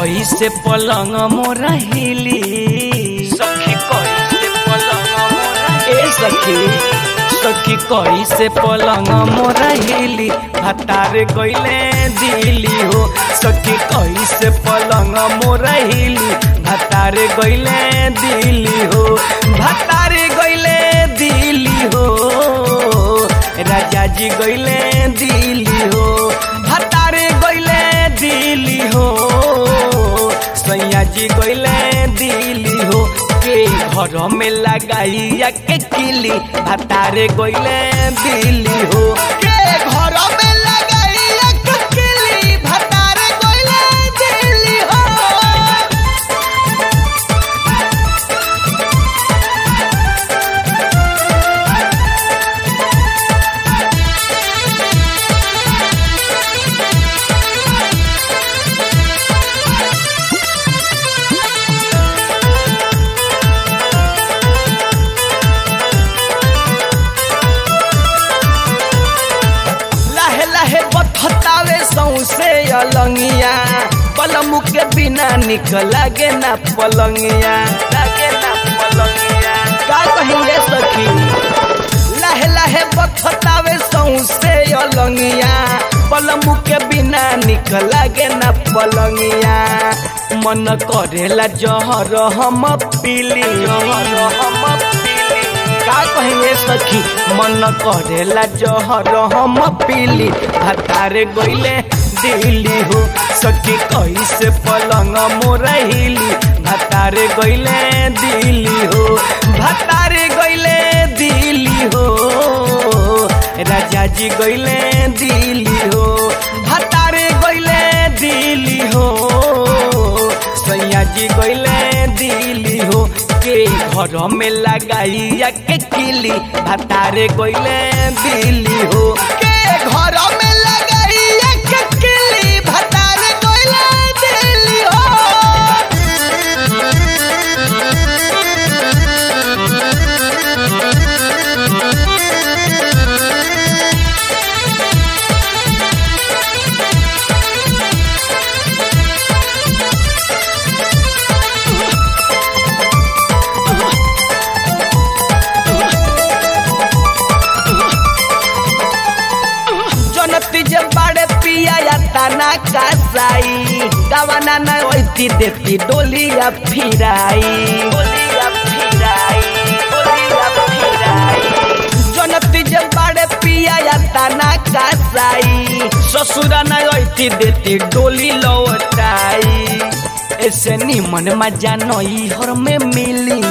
कैसे पलंग मोरा हिली, सखी कैसे पलंग मोरा सखी कैसे पलंग मोरा हिली, भतार गइले दिली हो। सखी कैसे पलंग मोरा हिली, भतार गइले दिली हो, भतार गइले दिली हो, राजा जी गइले दिली हो, भतार गइले दिली हो, सैया जी गइले दिली हो। के घर में लगाइया के किली, भतारे गइले दिली हो। के घर में लगाइया के किली, भतारे गइले दिली हो। खतावे सौसे अलंगिया, पलमु के बिना निक लागे ना पलंगिया, लागे ना पलंगिया। का कहिए सखी, लहे लहे बखतावे सौसे अलंगिया, पलमु के बिना निक लागे ना पलंगिया। मन करेला जहर हम पीली, जहर हम पीली। का कहिए सखी, मन करेला जहर हम पीली, भतारे गइले दिली हो। सखी कैसे पलंग मोरा हिली, भतारे गइले दिली हो, भतारे गइले दिली हो, राजा जी गइले दिली हो, भतारे गइले दिली हो, सैया जी गइले दिली हो। के घर में लगाइया के किली, भतारे गइले दिली हो। के घर में लगाइया के किली, भतारे गइले दिली हो। जब बाड़े पिया या तना कासाई, दवाना न होती देती डोलिया फिराई, डोलिया फिराई, डोलिया फिराई। जनती जब बाड़े पिया या तना कासाई, ससुरा न होती देती डोली लौटाई। ऐसे निमन मजा नई हर में मिली,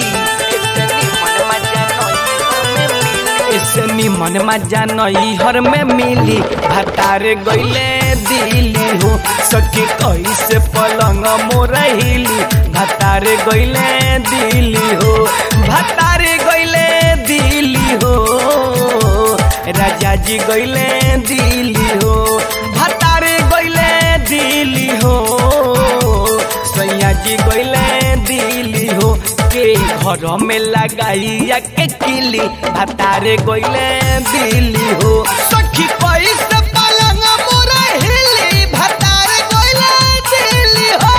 ऐसे निमन मजा नई हर में मिली, भतारे गइले दिली हो। सखी कैसे पलंग मोरा हिली, भतारे गइले दिली हो, भतारे गइले दिली हो, राजा जी गइले दिली हो, भतारे गइले दिली हो, सैया जी गइले दिली हो। के घर में लगाइया के किली, भतारे गइले दिली हो। सखी कैसे पलंग मोरा हिली, भतारे गइले दिली हो।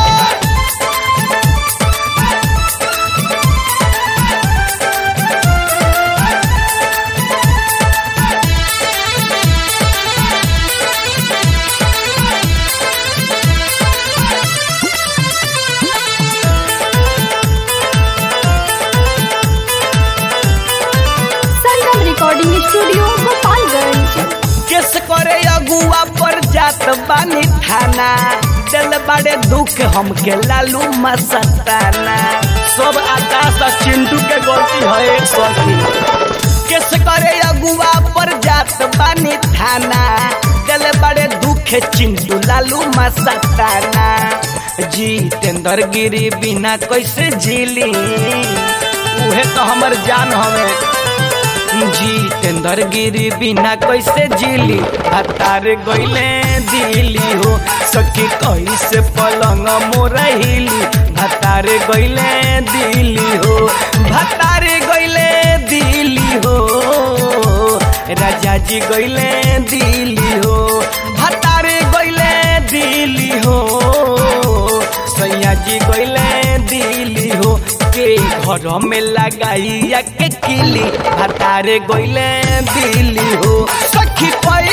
Recording studio Gopalganj. केस करे अगुआ पर जात बानी थाना, दिल बड़े दुख हमके लालू मस्ताना। सब आकाश चिंटू के गलती है सखी। केस करे अगुआ पर जात बानी थाना, दिल बड़े दुख चिंटू लालू मस्ताना। जितेंद्र गिरी बिना कैसे झीली, उहे तो हमर जान हमें। जितेंद्र गिरी बिना कैसे झीली, भतारे गइले दिली हो। सखी कैसे पलंग मोरा हिली, भतारे गइले दिली हो, भतारे गइले दिली हो, राजा जी गइले दिली हो, भतारे गइले दिली हो। सैया जी गइले दिल्ली हो के घर में लगाइया के किली भतारे गइले दिल्ली हो सखी